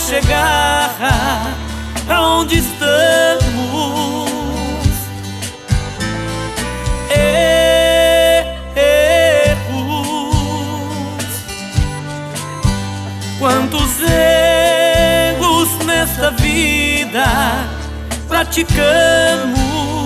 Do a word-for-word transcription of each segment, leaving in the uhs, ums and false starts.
chegar aonde estamos. Erros, quantos erros nesta vida praticamos.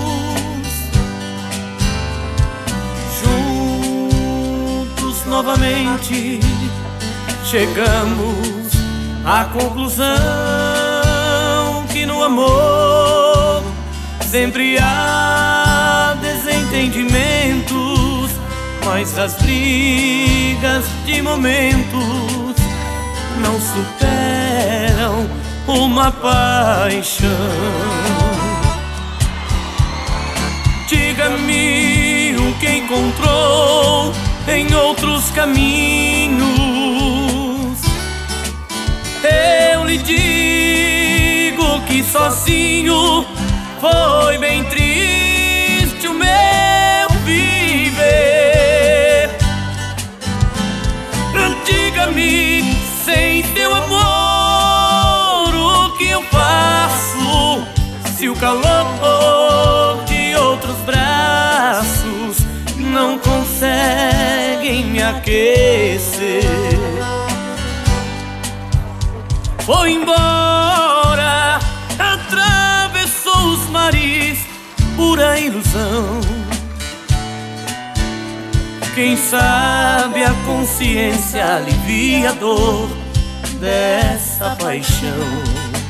Juntos novamente chegamos à conclusão que no amor sempre há desentendimentos, mas as brigas de momentos não superam uma paixão. Diga-me o que encontrou em outros caminhos. Eu lhe digo que sozinho foi bem triste o meu viver. Diga-me, sem teu amor, o que eu faço? Se o calor de outros braços não conseguem me aquecer. Foi embora, atravessou os mares, pura ilusão. Quem sabe a consciência alivia a dor dessa paixão.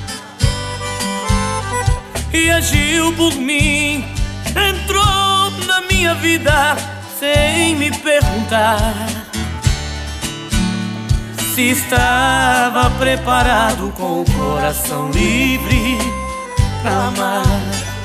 E agiu por mim, entrou na minha vida sem me perguntar se estava preparado com o coração livre pra amar.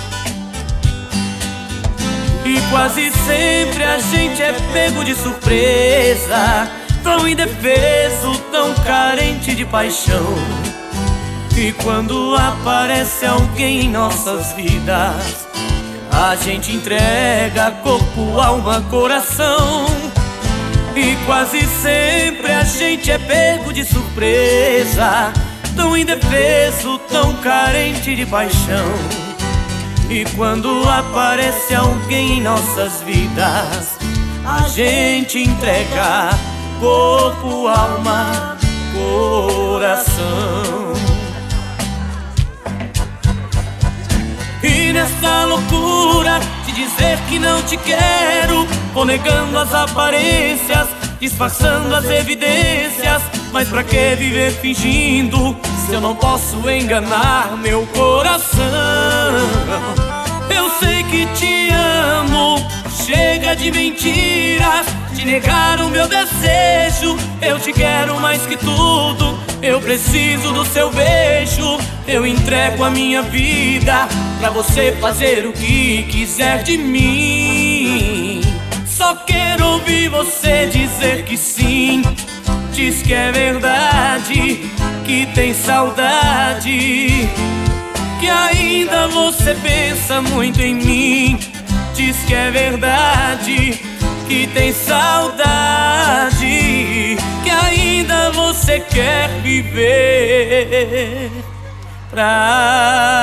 E quase sempre a gente é pego de surpresa, tão indefeso, tão carente de paixão. E quando aparece alguém em nossas vidas, a gente entrega corpo, alma, coração. E quase sempre a gente é pego de surpresa, tão indefeso, tão carente de paixão. E quando aparece alguém em nossas vidas, a gente entrega corpo, alma, coração. E nessa loucura de dizer que não te quero, vou negando as aparências, disfarçando as evidências. Mas pra que viver fingindo se eu não posso enganar meu coração? Eu sei que te amo, chega de mentiras, de negar o meu desejo. Eu te quero mais que tudo, eu preciso do seu beijo. Eu entrego a minha vida pra você fazer o que quiser de mim. Só quero ouvir você dizer que sim. Diz que é verdade, que tem saudade, que ainda você pensa muito em mim. Diz que é verdade, que tem saudade, que ainda você quer viver pra